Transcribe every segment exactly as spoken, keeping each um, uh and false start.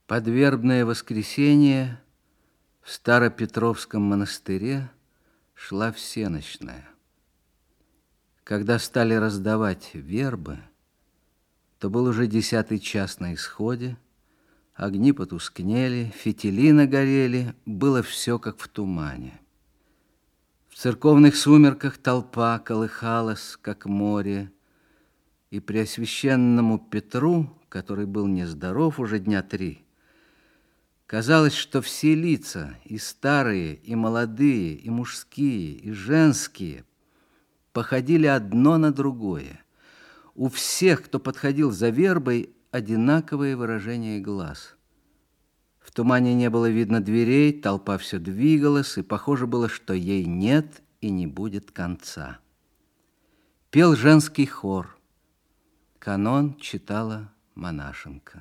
Под вербное воскресенье в Старопетровском монастыре шла всенощная. Когда стали раздавать вербы, то был уже десятый час на исходе, огни потускнели, фитили нагорели, было все как в тумане. В церковных сумерках толпа колыхалась, как море, и Преосвященному Петру, который был нездоров уже дня три, казалось, что все лица, и старые, и молодые, и мужские, и женские, походили одно на другое. У всех, кто подходил за вербой, одинаковое выражение глаз. В тумане не было видно дверей, толпа все двигалась, и похоже было, что ей нет и не будет конца. Пел женский хор. Канон читала монашенка.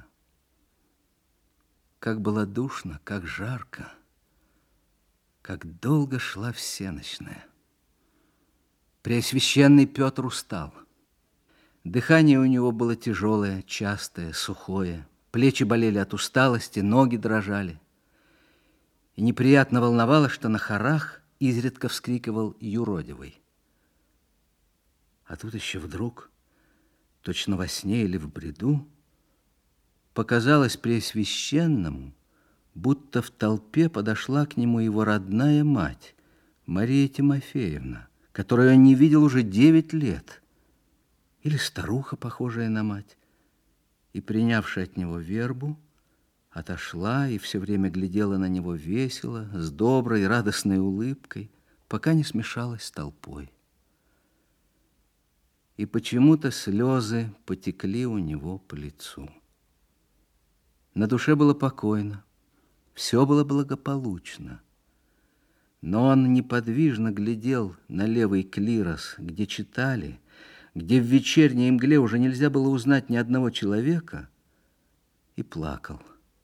Как было душно, как жарко, как долго шла всенощная. Преосвященный Петр устал. Дыхание у него было тяжелое, частое, сухое. Плечи болели от усталости, ноги дрожали. И неприятно волновало, что на хорах изредка вскрикивал юродивый. А тут еще вдруг, точно во сне или в бреду, показалось Преосвященному, будто в толпе подошла к нему его родная мать, Мария Тимофеевна, которую он не видел уже девять лет, или старуха, похожая на мать, и, принявшая от него вербу, отошла и все время глядела на него весело, с доброй, радостной улыбкой, пока не смешалась с толпой. И почему-то слезы потекли у него по лицу. На душе было покойно, все было благополучно. Но он неподвижно глядел на левый клирос, где читали, где в вечерней мгле уже нельзя было узнать ни одного человека, и плакал.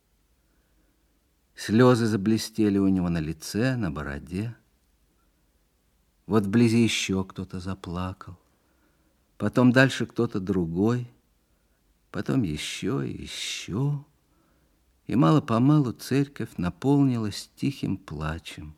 Слезы заблестели у него на лице, на бороде. Вот вблизи еще кто-то заплакал, потом дальше кто-то другой, потом еще и еще. И мало-помалу церковь наполнилась тихим плачем.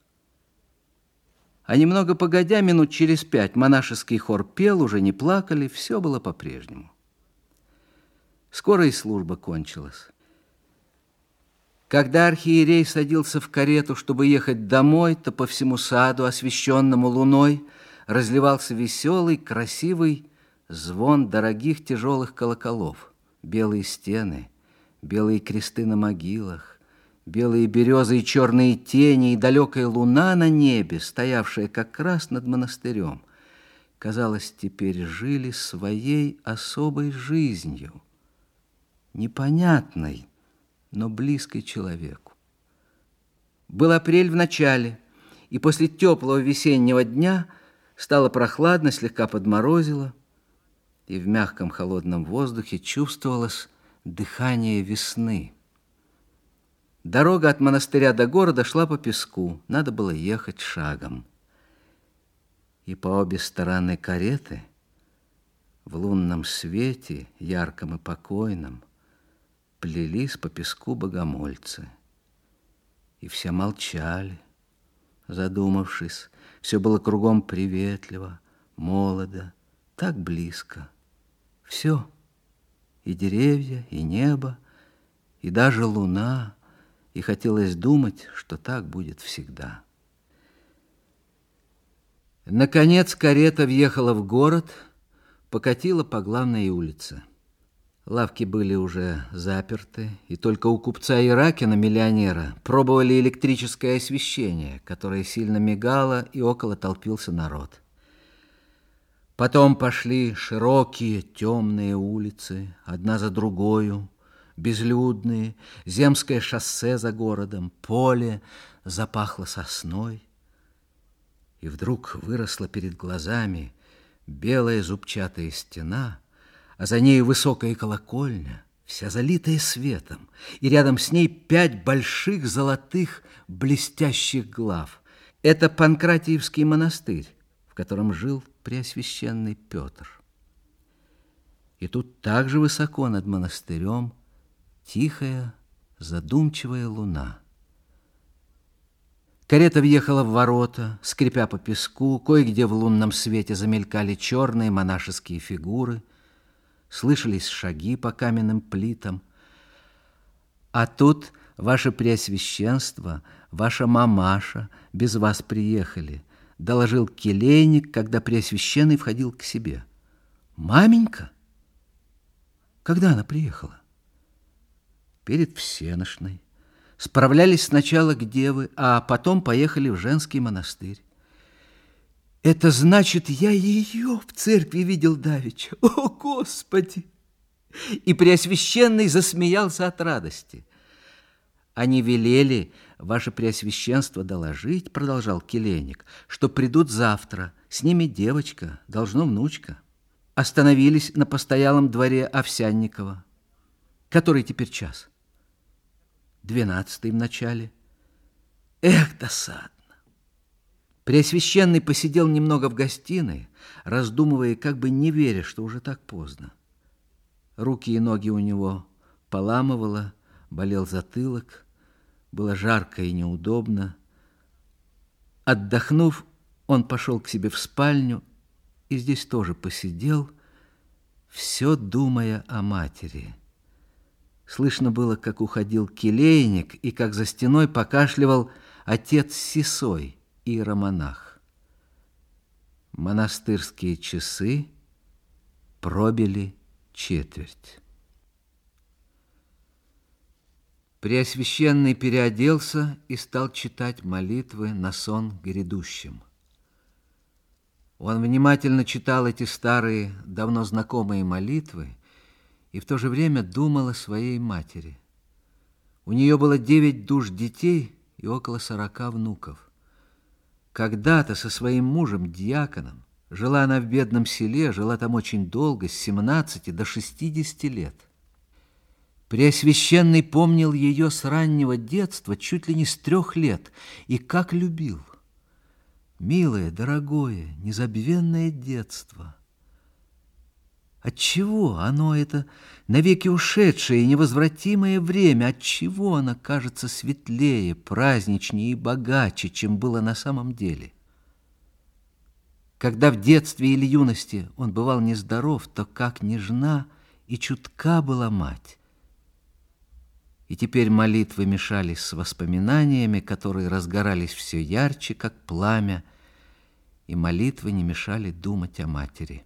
А немного погодя, минут через пять, монашеский хор пел, уже не плакали, все было по-прежнему. Скоро и служба кончилась. Когда архиерей садился в карету, чтобы ехать домой, то по всему саду, освещенному луной, разливался веселый, красивый звон дорогих тяжелых колоколов, белые стены, белые кресты на могилах, белые березы и черные тени, и далекая луна на небе, стоявшая как раз над монастырем, казалось, теперь жили своей особой жизнью, непонятной, но близкой человеку. Был апрель в начале, и после теплого весеннего дня стало прохладно, слегка подморозило, и в мягком холодном воздухе чувствовалось дыхание весны. Дорога от монастыря до города шла по песку, надо было ехать шагом. И по обе стороны кареты, в лунном свете, ярком и покойном, плелись по песку богомольцы. И все молчали, задумавшись. Все было кругом приветливо, молодо, так близко. Все, и деревья, и небо, и даже луна, и хотелось думать, что так будет всегда. Наконец карета въехала в город, покатила по главной улице. Лавки были уже заперты, и только у купца Иракина, миллионера, пробовали электрическое освещение, которое сильно мигало, и около толпился народ. Потом пошли широкие темные улицы, одна за другою, безлюдные, земское шоссе за городом, поле запахло сосной. И вдруг выросла перед глазами белая зубчатая стена, а за ней высокая колокольня, вся залитая светом, и рядом с ней пять больших золотых блестящих глав. Это Панкратиевский монастырь, в котором жил Преосвященный Петр. И тут также высоко над монастырем тихая задумчивая луна. Карета въехала в ворота, скрипя по песку, кое-где в лунном свете замелькали черные монашеские фигуры, слышались шаги по каменным плитам. А тут, ваше преосвященство, ваша мамаша без вас приехали, доложил келейник, когда преосвященный входил к себе. Маменька? Когда она приехала? Перед всенощной. Справлялись сначала к девы, а потом поехали в женский монастырь. Это значит, я ее в церкви видел давеча. О, Господи! И преосвященный засмеялся от радости. Они велели, ваше преосвященство, доложить, продолжал келейник, что придут завтра. С ними девочка, должно внучка. Остановились на постоялом дворе Овсянникова. Который теперь час? Двенадцатый в начале. Эх, досадно. Преосвященный посидел немного в гостиной, раздумывая, как бы не веря, что уже так поздно. Руки и ноги у него поламывало, болел затылок, было жарко и неудобно. Отдохнув, он пошел к себе в спальню и здесь тоже посидел, все думая о матери. Слышно было, как уходил келейник и как за стеной покашливал отец Сисой, иеромонах. Монастырские часы пробили четверть. Преосвященный переоделся и стал читать молитвы на сон грядущим. Он внимательно читал эти старые, давно знакомые молитвы и в то же время думал о своей матери. У нее было девять душ детей и около сорока внуков. Когда-то со своим мужем, дьяконом, жила она в бедном селе, жила там очень долго, с семнадцати до шестидесяти лет. Преосвященный помнил ее с раннего детства, чуть ли не с трех лет, и как любил. Милое, дорогое, незабвенное детство. Отчего оно, это навеки ушедшее и невозвратимое время, отчего оно кажется светлее, праздничнее и богаче, чем было на самом деле? Когда в детстве или юности он бывал нездоров, то как нежна и чутка была мать. И теперь молитвы мешались с воспоминаниями, которые разгорались все ярче, как пламя, и молитвы не мешали думать о матери.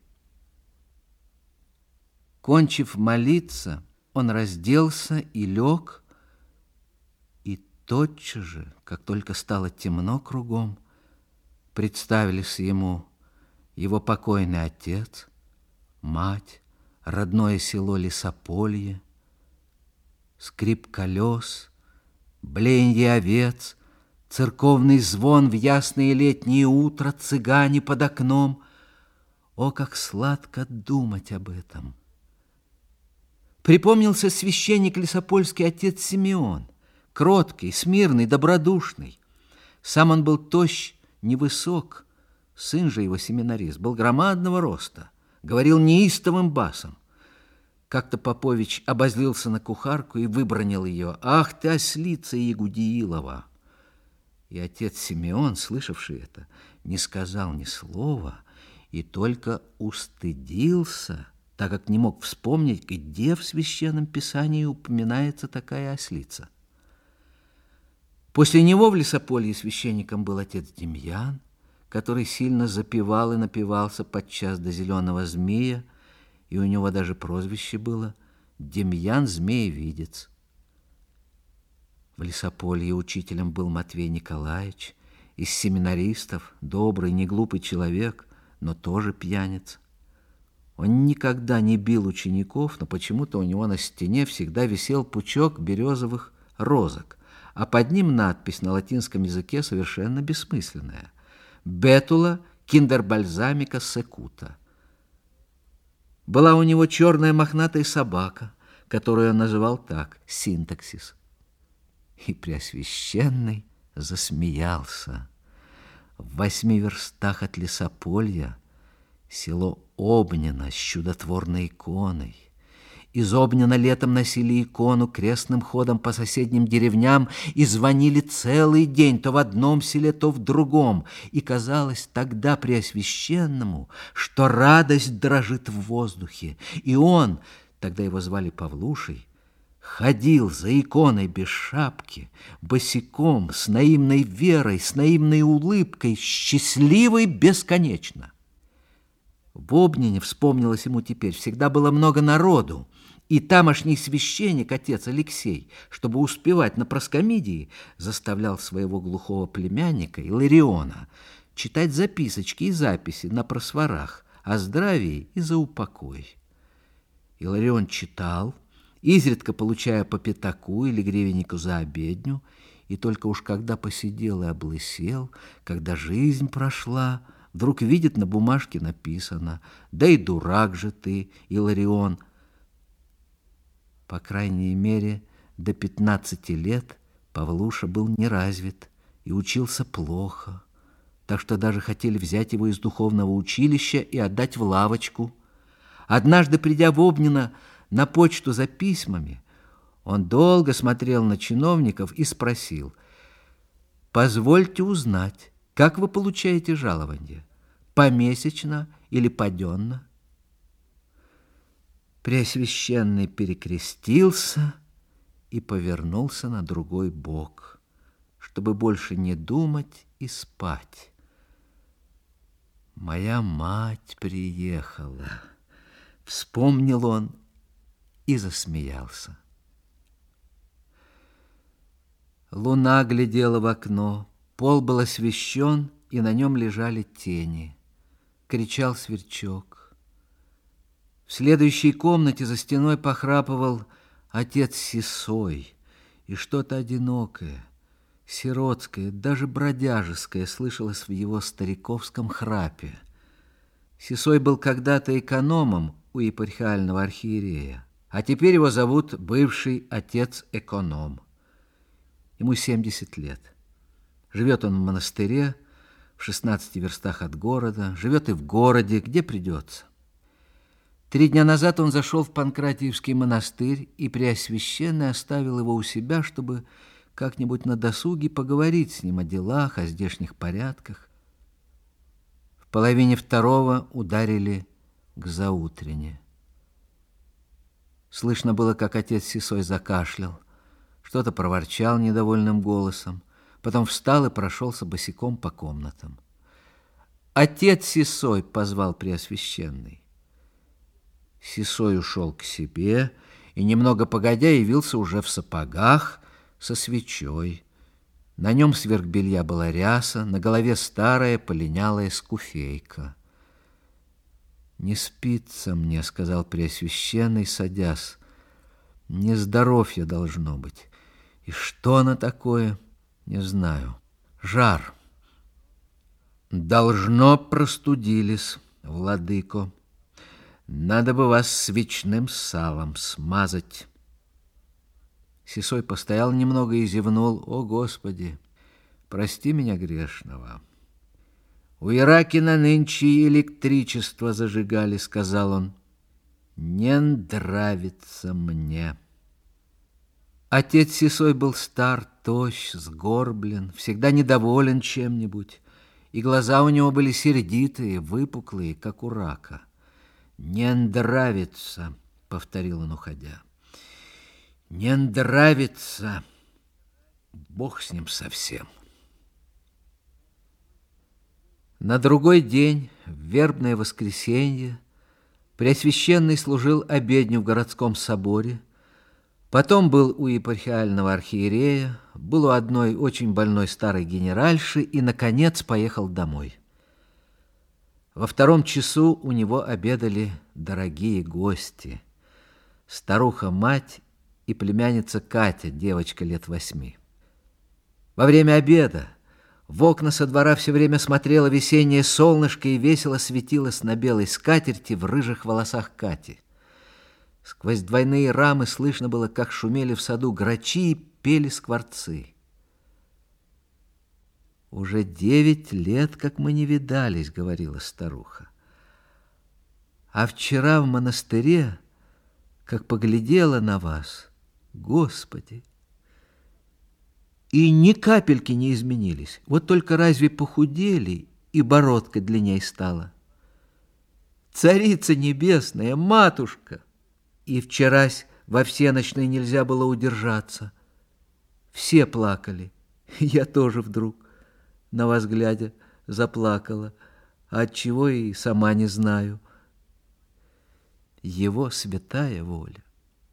Кончив молиться, он разделся и лег, и тотчас же, как только стало темно кругом, представились ему его покойный отец, мать, родное село Лесополье, скрип колес, блеяние овец, церковный звон в ясное летнее утро, цыгане под окном. О, как сладко думать об этом! Припомнился священник лесопольский отец Симеон, кроткий, смирный, добродушный. Сам он был тощ, невысок, сын же его семинарист, был громадного роста, говорил неистовым басом. Как-то Попович обозлился на кухарку и выбронил ее. «Ах ты, ослица Ягудиилова!» И отец Симеон, слышавший это, не сказал ни слова и только устыдился, так как не мог вспомнить, где в Священном Писании упоминается такая ослица. После него в Лесополье священником был отец Демьян, который сильно запевал и напевался подчас до зеленого змея, и у него даже прозвище было Демьян Змеевидец. В Лесополье учителем был Матвей Николаевич, из семинаристов, добрый, неглупый человек, но тоже пьяница. Он никогда не бил учеников, но почему-то у него на стене всегда висел пучок березовых розок, а под ним надпись на латинском языке совершенно бессмысленная: «Бетула киндербальзамика секута». Была у него черная мохнатая собака, которую он называл так — Синтаксис. И Преосвященный засмеялся. В восьми верстах от Лесополья село Обнино с чудотворной иконой, Из Обнина летом носили икону крестным ходом по соседним деревням и звонили целый день то в одном селе, то в другом. И казалось тогда Преосвященному, что радость дрожит в воздухе. И он, тогда его звали Павлушей, ходил за иконой без шапки, босиком, с наивной верой, с наивной улыбкой, счастливый бесконечно. В Обнине, вспомнилось ему теперь, всегда было много народу, и тамошний священник, отец Алексей, чтобы успевать на проскомидии, заставлял своего глухого племянника Илариона читать записочки и записи на просворах о здравии и за упокой. Иларион читал, изредка получая по пятаку или гривеннику за обедню, и только уж когда посидел и облысел, когда жизнь прошла, вдруг видит, на бумажке написано: «Да и дурак же ты, Иларион». По крайней мере, до пятнадцати лет Павлуша был неразвит и учился плохо, так что даже хотели взять его из духовного училища и отдать в лавочку. Однажды, придя в Обнино на почту за письмами, он долго смотрел на чиновников и спросил: «Позвольте узнать, как вы получаете жалование? Помесячно или поденно?» Преосвященный перекрестился и повернулся на другой бок, чтобы больше не думать и спать. «Моя мать приехала», — вспомнил он и засмеялся. Луна глядела в окно, пол был освещен, и на нем лежали тени. Кричал сверчок. В следующей комнате за стеной похрапывал отец Сисой, и что-то одинокое, сиротское, даже бродяжеское слышалось в его стариковском храпе. Сисой был когда-то экономом у епархиального архиерея, а теперь его зовут бывший отец-эконом. Ему семьдесят лет. Живет он в монастыре, в шестнадцати верстах от города, живет и в городе, где придется. Три дня назад он зашел в Панкратиевский монастырь, и Преосвященный оставил его у себя, чтобы как-нибудь на досуге поговорить с ним о делах, о здешних порядках. В половине второго ударили к заутрене. Слышно было, как отец Сисой закашлял, что-то проворчал недовольным голосом, потом встал и прошелся босиком по комнатам. «Отец Сисой!» — позвал Преосвященный. Сисой ушел к себе и, немного погодя, явился уже в сапогах со свечой. На нем сверх белья была ряса, на голове старая полинялая скуфейка. «Не спится мне», — сказал Преосвященный, садясь. «Нездоровье должно быть. И что оно такое, не знаю. Жар». «Должно простудились, владыко. Надо бы вас свечным салом смазать». Сисой постоял немного и зевнул. «О, Господи, прости меня грешного». «У Иракина нынче электричество зажигали», — сказал он. «Не нравится мне». Отец Сисой был стар, тощ, сгорблен, всегда недоволен чем-нибудь, и глаза у него были сердитые, выпуклые, как у рака. «Не нравится», — повторил он, уходя. «Не нравится. Бог с ним совсем». На другой день, в вербное воскресенье, Преосвященный служил обедню в городском соборе, потом был у епархиального архиерея, был у одной очень больной старой генеральши и, наконец, поехал домой. Во втором часу у него обедали дорогие гости. Старуха-мать и племянница Катя, девочка лет восьми. Во время обеда в окна со двора все время смотрело весеннее солнышко и весело светилось на белой скатерти в рыжих волосах Кати. Сквозь двойные рамы слышно было, как шумели в саду грачи и пели скворцы. «Уже девять лет, как мы не видались», — говорила старуха. «А вчера в монастыре как поглядела на вас, Господи! И ни капельки не изменились. Вот только разве похудели, и бородка длинней стала. Царица небесная, матушка! И вчерась во всенощной нельзя было удержаться. Все плакали. Я тоже вдруг, на вас глядя, заплакала. А отчего и сама не знаю. Его святая воля.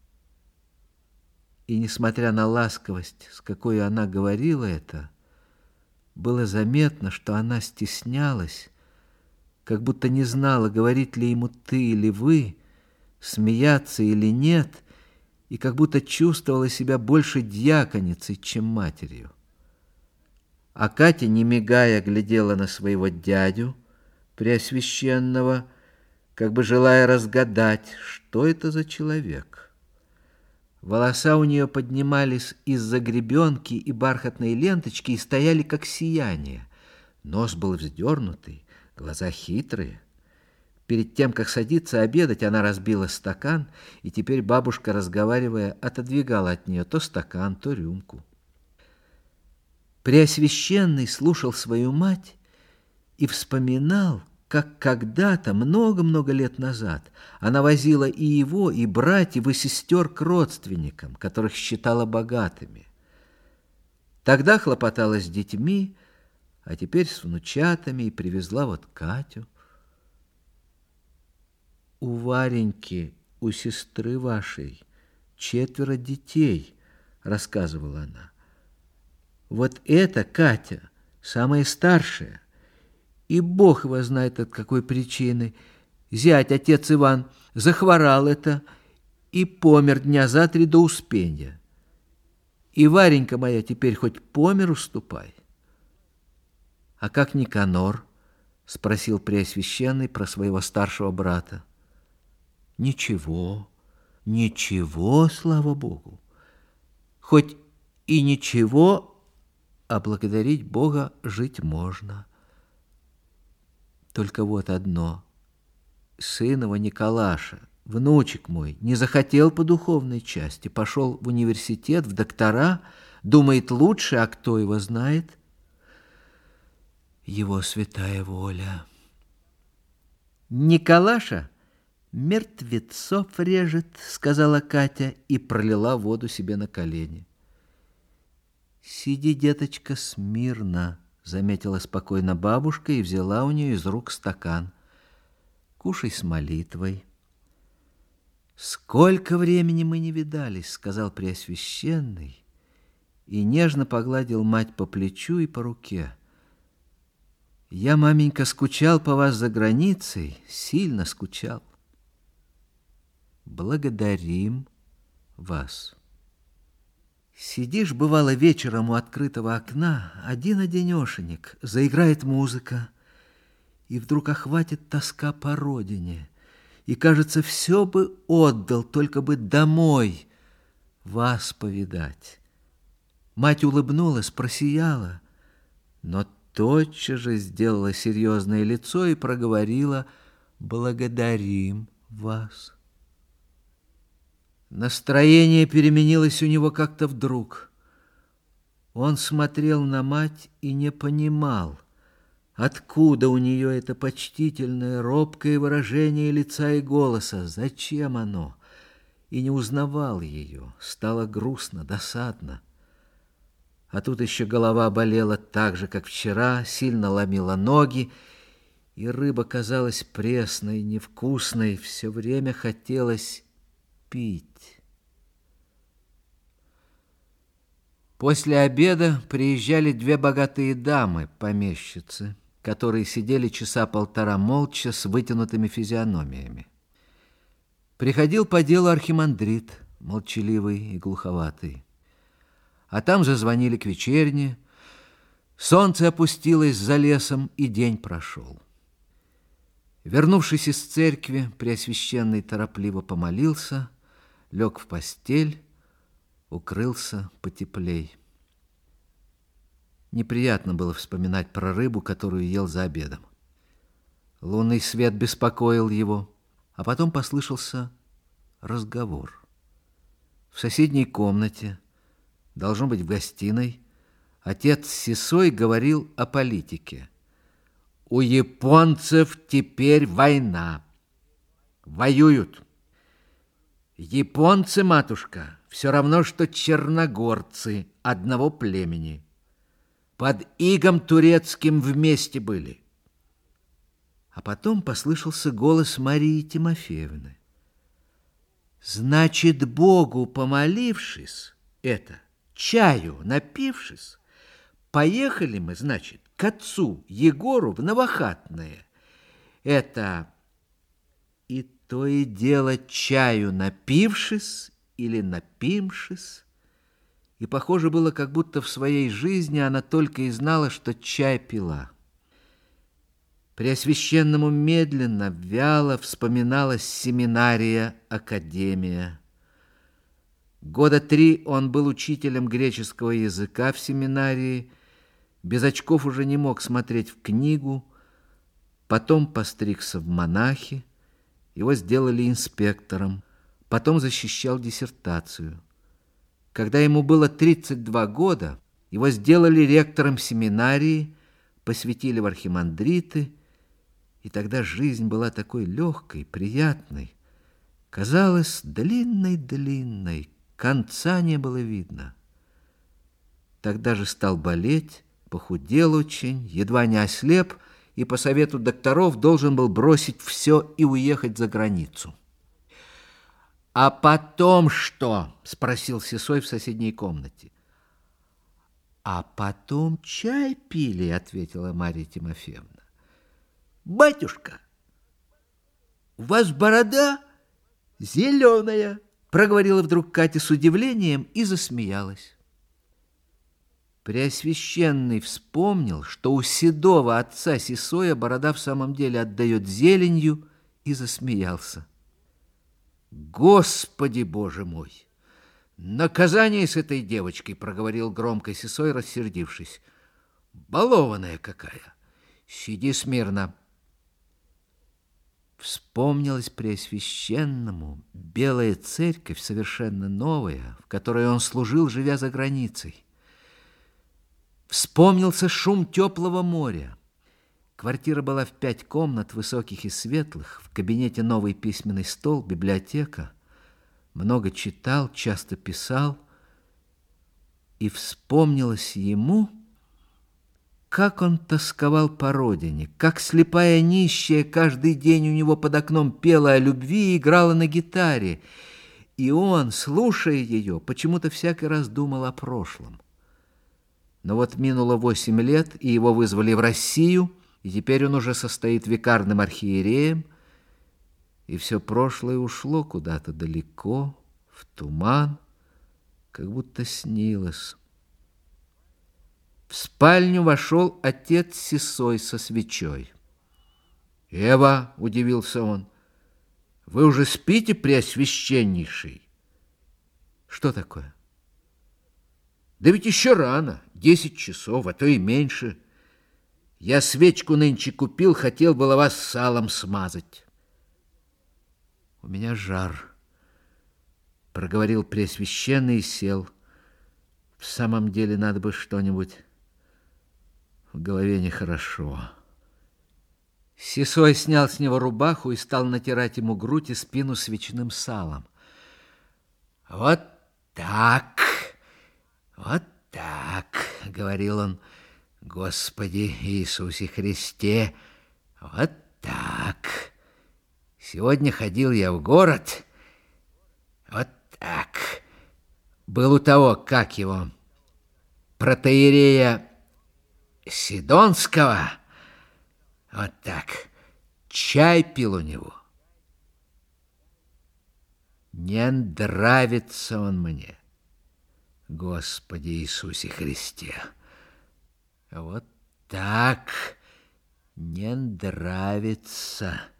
И, несмотря на ласковость, с какой она говорила это, было заметно, что она стеснялась, как будто не знала, говорить ли ему ты или вы, смеяться или нет, и как будто чувствовала себя больше дьяконицей, чем матерью. А Катя, не мигая, глядела на своего дядю, преосвященного, как бы желая разгадать, что это за человек. Волоса у нее поднимались из-за гребенки и бархатной ленточки и стояли, как сияние. Нос был вздернутый, глаза хитрые. Перед тем, как садиться обедать, она разбила стакан, и теперь бабушка, разговаривая, отодвигала от нее то стакан, то рюмку. Преосвященный слушал свою мать и вспоминал, как когда-то, много-много лет назад, она возила и его, и братьев, и сестер к родственникам, которых считала богатыми. Тогда хлопотала с детьми, а теперь с внучатами, и привезла вот Катю. У Вареньки, у сестры вашей, четверо детей, рассказывала она. Вот эта Катя, самая старшая, и Бог его знает от какой причины. Зять, отец Иван, захворал это и помер дня за три до Успенья. И Варенька моя теперь хоть по миру ступай. А как Никанор? Спросил Преосвященный про своего старшего брата. Ничего, ничего, слава Богу. Хоть и ничего, а благодарить Бога жить можно. Только вот одно. Сын его Николаша, внучек мой, не захотел по духовной части, пошел в университет, в доктора, думает лучше, а кто его знает? Его святая воля. Николаша мертвецов режет, сказала Катя и пролила воду себе на колени. Сиди, деточка, смирно, заметила спокойно бабушка и взяла у нее из рук стакан. Кушай с молитвой. Сколько времени мы не видались, сказал Преосвященный и нежно погладил мать по плечу и по руке. Я, маменька, скучал по вас за границей, сильно скучал. Благодарим вас. Сидишь, бывало, вечером у открытого окна, один-одинешенек, заиграет музыка, и вдруг охватит тоска по родине, и, кажется, все бы отдал, только бы домой вас повидать. Мать улыбнулась, просияла, но тотчас же сделала серьезное лицо и проговорила: «Благодарим вас». Настроение переменилось у него как-то вдруг. Он смотрел на мать и не понимал, откуда у нее это почтительное, робкое выражение лица и голоса, зачем оно, и не узнавал ее. Стало грустно, досадно. А тут еще голова болела так же, как вчера, сильно ломила ноги, и рыба казалась пресной, невкусной, все время хотелось пить. После обеда приезжали две богатые дамы, помещицы, которые сидели часа полтора молча с вытянутыми физиономиями. Приходил по делу архимандрит, молчаливый и глуховатый. А там зазвонили к вечерне, солнце опустилось за лесом, и день прошел. Вернувшись из церкви, Преосвященный торопливо помолился, лег в постель, укрылся потеплей. Неприятно было вспоминать про рыбу, которую ел за обедом. Лунный свет беспокоил его, а потом послышался разговор. В соседней комнате, должно быть в гостиной, отец Сисой говорил о политике. У японцев теперь война. Воюют. Японцы, матушка, все равно, что черногорцы одного племени. Под игом турецким вместе были. А потом послышался голос Марии Тимофеевны. Значит, Богу помолившись, это, чаю напившись, поехали мы, значит, к отцу Егору в Новохатное. Это и то и дело чаю напившись или напимшись. И похоже было, как будто в своей жизни она только и знала, что чай пила. Преосвященному медленно, вяло вспоминалась семинария, академия. Года три он был учителем греческого языка в семинарии, без очков уже не мог смотреть в книгу, потом постригся в монахи, его сделали инспектором, потом защищал диссертацию. Когда ему было тридцать два года, его сделали ректором семинарии, посвятили в архимандриты, и тогда жизнь была такой легкой, приятной. Казалось, длинной-длинной, конца не было видно. Тогда же стал болеть, похудел очень, едва не ослеп, и по совету докторов должен был бросить все и уехать за границу. «А потом что?» — спросил Сисой в соседней комнате. «А потом чай пили», — ответила Марья Тимофеевна. «Батюшка, у вас борода зеленая», — проговорила вдруг Катя с удивлением и засмеялась. Преосвященный вспомнил, что у седого отца Сисоя борода в самом деле отдает зеленью, и засмеялся. «Господи, Боже мой! Наказание с этой девочкой!» — проговорил громко Сисой, рассердившись. «Балованная какая! Сиди смирно!» Вспомнилась Преосвященному белая церковь, совершенно новая, в которой он служил, живя за границей. Вспомнился шум теплого моря. Квартира была в пять комнат, высоких и светлых, в кабинете новый письменный стол, библиотека. Много читал, часто писал. И вспомнилось ему, как он тосковал по родине, как слепая нищая каждый день у него под окном пела о любви и играла на гитаре. И он, слушая ее, почему-то всякий раз думал о прошлом. Но вот минуло восемь лет, и его вызвали в Россию, и теперь он уже состоит викарным архиереем, и все прошлое ушло куда-то далеко, в туман, как будто снилось. В спальню вошел отец Сисой со свечой. «Эва», — удивился он, — «вы уже спите, преосвященнейший?» «Что такое?» «Да ведь еще рано, десять часов, а то и меньше. Я свечку нынче купил, хотел было вас салом смазать». «У меня жар», — проговорил Преосвященный и сел. «В самом деле надо бы что-нибудь... В голове нехорошо». Сисой снял с него рубаху и стал натирать ему грудь и спину свечным салом. «Вот так, вот так», — говорил он, — «Господи Иисусе Христе, вот так. Сегодня ходил я в город, вот так. Был у того, как его, протоиерея Сидонского, вот так, чай пил у него. Не нравится он мне, Господи Иисусе Христе. Вот так, не нравится.